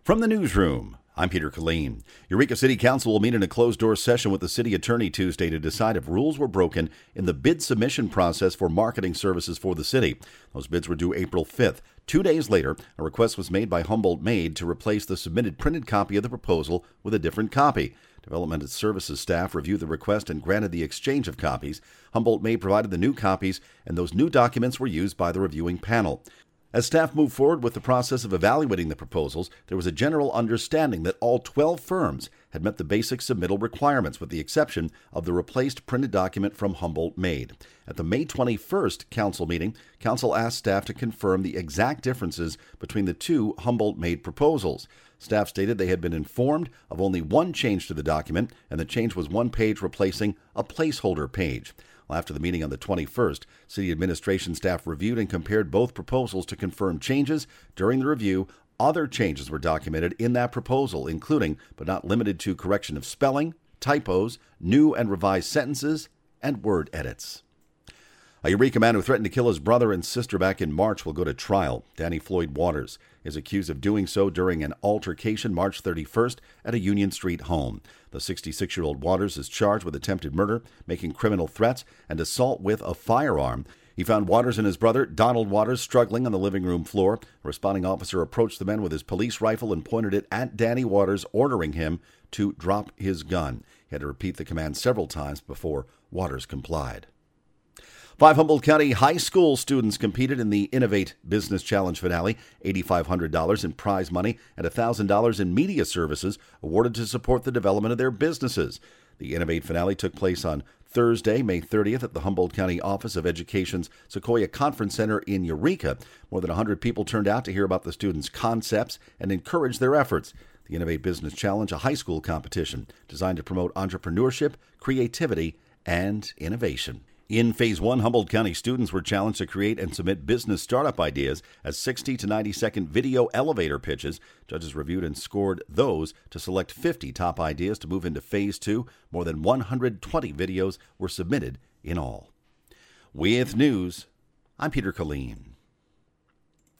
From the newsroom, I'm Peter Killeen. Eureka City Council will meet in a closed-door session with the city attorney Tuesday to decide if rules were broken in the bid submission process for marketing services for the city. Those bids were due April 5th. 2 days later, a request was made by Humboldt Made to replace the submitted printed copy of the proposal with a different copy. Development and Services staff reviewed the request and granted the exchange of copies. Humboldt Made provided the new copies, and those new documents were used by the reviewing panel. As staff moved forward with the process of evaluating the proposals, there was a general understanding that all 12 firms had met the basic submittal requirements, with the exception of the replaced printed document from Humboldt Made. At the May 21st council meeting, council asked staff to confirm the exact differences between the two Humboldt Made proposals. Staff stated they had been informed of only one change to the document, and the change was one page replacing a placeholder page. After the meeting on the 21st, city administration staff reviewed and compared both proposals to confirm changes. During the review, other changes were documented in that proposal, including, but not limited to, correction of spelling, typos, new and revised sentences, and word edits. A Eureka man who threatened to kill his brother and sister back in March will go to trial. Danny Floyd Waters is accused of doing so during an altercation March 31st at a Union Street home. The 66-year-old Waters is charged with attempted murder, making criminal threats, and assault with a firearm. He found Waters and his brother, Donald Waters, struggling on the living room floor. A responding officer approached the men with his police rifle and pointed it at Danny Waters, ordering him to drop his gun. He had to repeat the command several times before Waters complied. 5 Humboldt County high school students competed in the Innovate Business Challenge finale. $8,500 in prize money and $1,000 in media services awarded to support the development of their businesses. The Innovate finale took place on Thursday, May 30th at the Humboldt County Office of Education's Sequoia Conference Center in Eureka. More than 100 people turned out to hear about the students' concepts and encourage their efforts. The Innovate Business Challenge, a high school competition designed to promote entrepreneurship, creativity, and innovation. In Phase 1, Humboldt County students were challenged to create and submit business startup ideas as 60 to 90-second video elevator pitches. Judges reviewed and scored those to select 50 top ideas to move into Phase 2. More than 120 videos were submitted in all. With news, I'm Peter Killeen.